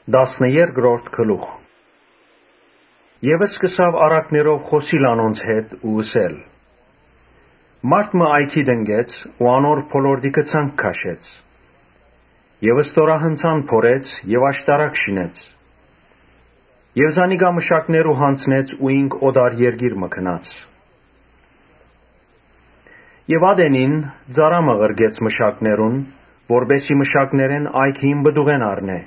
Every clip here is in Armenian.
12-րդ գլուխ։ Եվս սկսավ առակներով խոսիլ անոնց հետ ու ըսել. Մարդ մը այքի դնգեց ու անոր փոլորդիկը ցանկ քաշեց։ Եվ ստորահնցան փորեց եւ աշտարակ շինեց։ Եվ զանիգա մշակներու հանցնեց ու ինք օդար երգիր մքնաց։ Եվ ադենին ծարամը ղրգեց մշակներուն, որբեսի մշակներեն այքին բդուղեն առնե։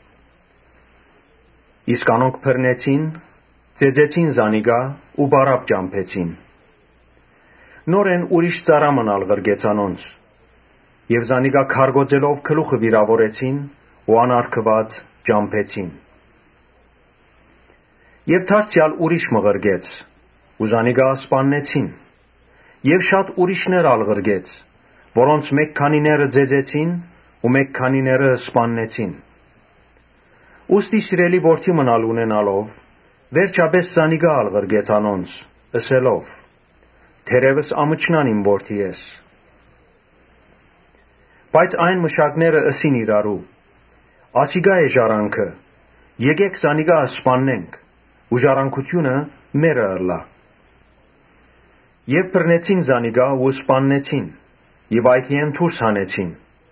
Իսկ անոնք փռնեցին, ծեծեցին զանիգա ու բարապ ճամփեցին։ Նորեն ուրիշ ծարամն ալ ղրգեց անոնց, եւ զանիգա քարգոծելով գլուխը վիրավորեցին ու անարգված ճամփեցին։ Եվ դարձյալ ուրիշ մը ղրգեց, ու զանիգա սպաննեցին, եւ շատ ուրիշներ ալ ղրգեց, որոնց մեկ քանիները ծեծեցին ու մեկ քանիները սպաննեցին։ Ուստի սիրելի որդի մնալ ունենալով, վերջապես զանիգա ալ ղրգեց անոնց, ըսելով. թերևս ամչնան իմ որդի ես։ Բայց այն մշակները ըսին իրարու. ասիգա է ժարանքը, եկեք զանիգա սպաննենք, ու ժառանգությունը մերը ըլլա։ Եվ բռնեցին զանիգա ու սպաննեցին, եւ այքիեն դուրս հանեցին։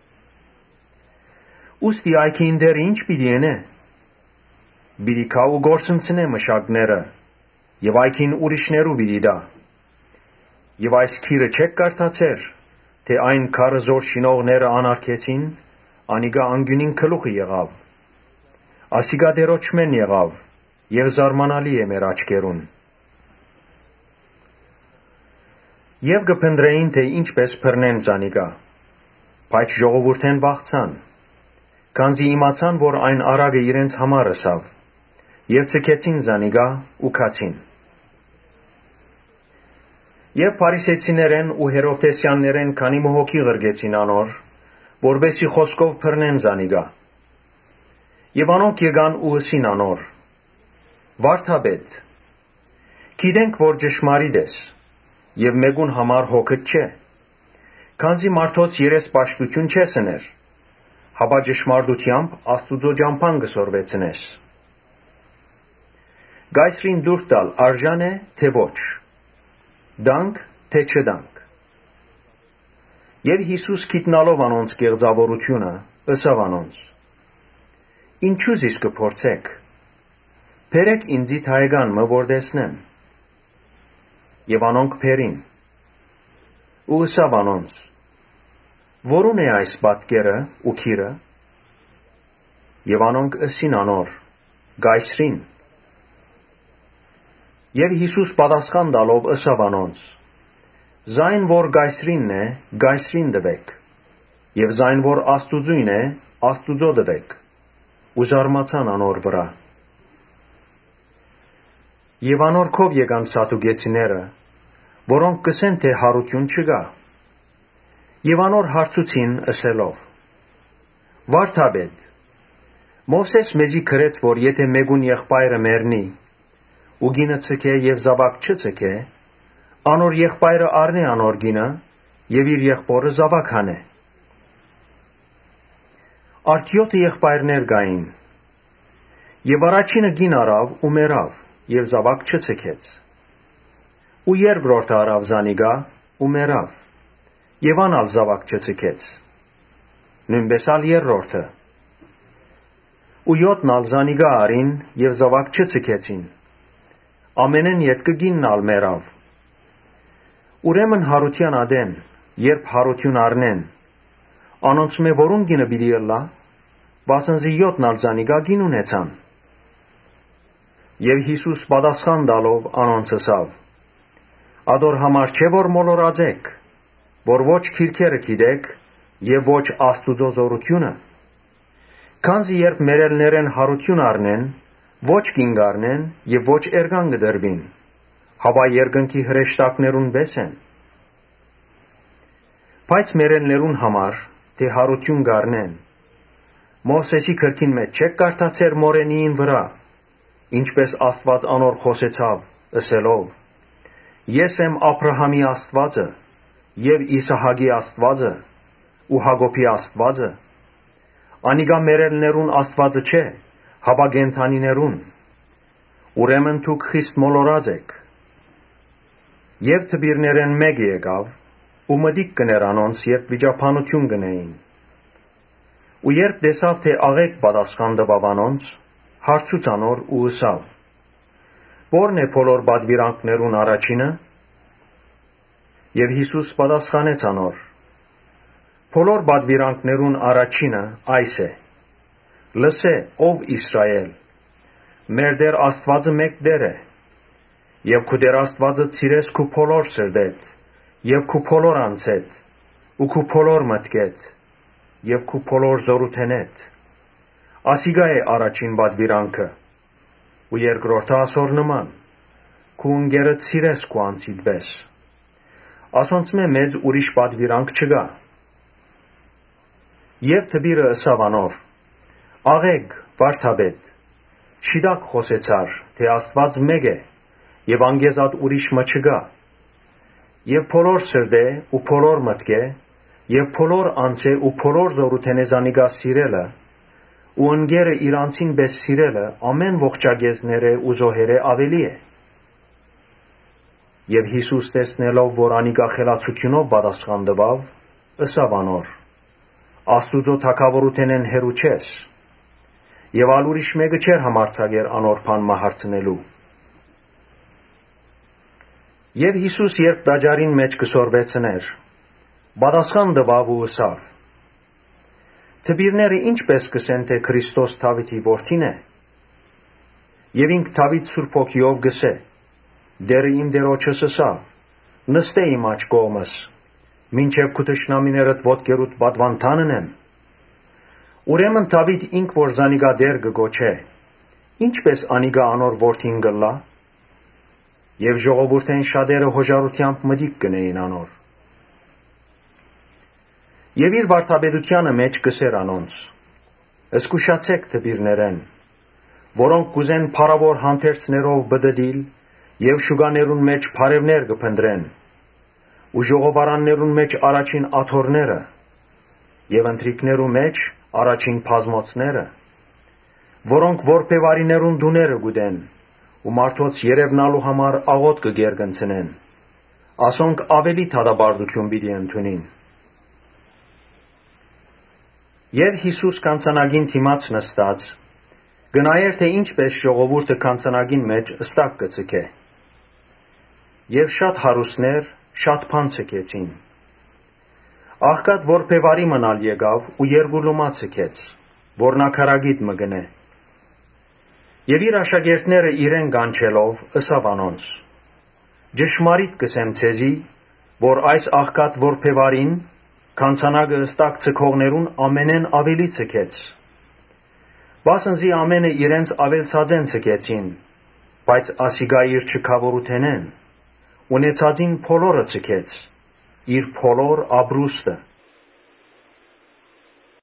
Ուստի այքին դեր ինչ պիտի ենե։ Պիտի քա ու գործընծնե մշակները, եւ այքին ուրիշներու պիտի դա։ Եվ այս քիրը չեք կարդացեր, թե այն քարը զոր շինողները անարգեցին, անիգա անգյունին գլուխը եղավ։ Ասիգա դերոճմեն եղավ, եւ զարմանալի է մեր աչքերուն։ Եվ կփնտրեին, թե ինչպես բռնեն զանիգա, բայց ժողովուրդեն վախցան, քանզի իմացան, որ այն արագը իրենց համար ըսավ, եւ ցկեցին զանիգա ու քացին։ Եվ փարիսեցիներեն ու հերովդեսյաններեն քանի մհոքի ղրգեցին անոր, որբեսի խոսքով բռնեն զանիգա։ Եվ անոնք եկան ու ըսին անոր. Վարդապետ, գիտենք, որ ճշմարիտ ես, եւ մեկուն համար հոգդ չէ, քանզի մարդոց երեսպաշտություն չես ըներ, հապա ճշմարտությամբ Աստուծո ճամփան կսորվեցնես։ Գայսրին դուր տալ արժան է, թե ոչ, դանք, թե չդանք։ Եվ Հիսուս գիտնալով անոնց կեղծավորությունը, ըսավ անոնց. ինչու զիս կփորձեք, բերեք ինձի թայգան մը, որ տեսնեմ։ Եվ անոնք բերին։ Ու ըսավ անոնց. որուն է այս պատկերը ու քիրը։ Եվ անոնք ըսին անոր. Գայսրին։ Եվ Հիսուս պատասխան տալով ըսավ անոնց. զայն որ գայսրինն է, գայսրին տվեք, եւ զայն որ Աստուծույն է, Աստուծո տվեք։ Ու զարմացան անոր վրա։ Եվ անոր քով եկան սատուկեցիները, որոնք կսեն, թե հարություն չկա։ Եվ անոր հարցուցին ըսելով. Վարդապետ, Մովսես մեզի գրեց, որ եթե մեկուն եղբայրը մեռնի, ու գինը ցկե եւ զավակ չցկե, անոր եղբայրը առնե անոր գինը եւ իր եղբորը զավակ հանե։ Արդ 7 եղբայրներ կային, եւ առաջինը գին առավ ու մեռավ եւ զավակ չցկեց։ Ու երկրորդը առավ զանիգա ու մեռավ, եւ անալ զավակ չցկեց։ Նույնպես ալ երրորդը։ Ու 7 ալ զանիգա արին եւ զավակ չցկեցին։ Ամենեն ետքը գինն ալ մեռավ։ Ուրեմն հարության ադեն, երբ հարություն առնեն, անոնց մե որուն գինը պիտի ըլլա, վասնզի 7 ալ զանիգա գին ունեցան։ Եվ Հիսուս պատասխան տալով անոնց ըսավ. ադոր համար չէ որ մոլորածեք, որ ոչ քիրքերը գիտեք եւ ոչ Աստուծո զորությունը։ Քանզի երբ մերելներեն հարություն առնեն, ոչ կին կառնեն եւ ոչ էրգան կդրվին, հապա երկնքի հրեշտակներուն բեսեն։ Բայց մերելներուն համար, թե հարություն կառնեն, Մովսեսի գրքին մեջ չեք կարդացեր մորենիին վրա, ինչպես Աստված անոր խոսեցավ, ըսելով. Ես եմ Աբրահամի Աստվածը եւ Իսահակի Աստվածը ու Հակոբի Աստվածը։ Անիգա մերելներուն Աստվածը չէ, հապագենթանիներուն, ուրեմն դուք խիստ մոլորած եք։ Եվ թբիրներեն մեկ եկավ, ու մտիկ կներ անոնց, երբ վիճապանություն գնեին։ Ու երբ տեսավ, թե աղեկ պատասխան տվավ անոնց, հարցուց անոր ու ըսավ. «Ո՞րն է բոլոր պատվիրանքներուն առաջինը»։ Եվ Հիսուս պատասխանեց անոր. «Բոլոր պատվիրանքներուն առաջինը այս է. լսե, ով Իսրայել, մեր Տեր Աստվածը մեկ Տեր է, եւ քու Տեր Աստվածը սիրես քու բոլոր սրտեդ, եւ քու բոլոր անձեդ, ու քու բոլոր մտքեդ, եւ քու բոլոր զորութենեդ։ Ասիգա է առաջին պատվիրանքը, ու երկրորդը ասոր նման. քու ընկերդ սիրես քու անձիդ պես։ Ասոնցմե մեծ ուրիշ պատվիրանք չկա»։ Եվ թբիրը ըսավ անոր. «Աղեկ, վարդապետ, շիտակ խոսեցար, թե Աստված մեկ է, եւ անգեզատ ուրիշ մը չկա, եւ բոլոր սրտե ու բոլոր մտքե, եւ բոլոր անձե ու բոլոր զորութենե զանիգա սիրելը, ու ընկերը իր անձին պես սիրելը ամեն ողջագեզները ու զոհերը ավելի է»։ Եվ Հիսուս տեսնելով, որ անիկա խելացությունով պատասխան տվավ, ըսավ անոր. «Աստուծո թագավորութենեն հեռու չես»։ Եվ ալ ուրիշ մեկը չէր համարձակեր անոր բան հարցնելու։ Եվ Հիսուս երբ տաճարին մեջ կսորվեցներ, պատասխան տվավ ու ըսավ. «Թբիրները ինչպես կսեն, թե Քրիստոս Դավիթի որդին է։ Եվ ինք Դավիթ Սուրբ Հոգիով գսե. Տերը իմ Տերոջս ըսավ. նստե իմ աջ կողմս, մինչև քու թշնամիներդ ոտքերուդ պատվան տանեմ։ Ուրեմն Դավիթ ինք որ զանիգա Տեր կգոչե, ինչպես անիգա անոր որդին կլա։ Եվ ժողովուրդեն շատերը հոժարությամբ մտիկ կնեին անոր։ Եվ իր վարդապետությանը մեջ կսեր անոնց. «Զգուշացեք թբիրներեն, որոնք կուզեն փառավոր հանդերձներով բդդիլ եւ շուկաներուն մեջ բարևներ կփնտրեն, ու ժողովարաններուն մեջ առաջին աթոռները, եւ ընթրիքներու մեջ առաջին բազմոցները, որոնք որբևարիներուն դուները գուտեն, ու մարդոց երևնալու համար աղոտ կգերգնցնեն, ասոնք ավելի դատապարտություն պիտի ընդունին»։ Եվ Հիսուս քանցանագին դիմաց նստած, գնայր, թե ինչպես ժողովուրդը քանցանագին մեջ ստակ կցկե։ Եվ շատ հարուստներ շատ բան ցկեցին։ Աղքատ որբևարի մնալ եկավ ու երկու լումա ցկեց, որ նա քարագիտ մը գնե։ Եվ իր աշակերտները իրեն կանչելով ըսավ անոնց. «Ճշմարիտ կսեմ ցեզի, որ այս աղքատ որբևարին քանցանագը ստակ ցկողներուն ամենեն ավելի ցկեց։ Վասնզի ամենը իրենց ավելցածեն ցկեցին, բայց ասիգա իր չքավորութենեն, ունեցածին բոլորը ցկեց, իր բոլոր ապրուստը»։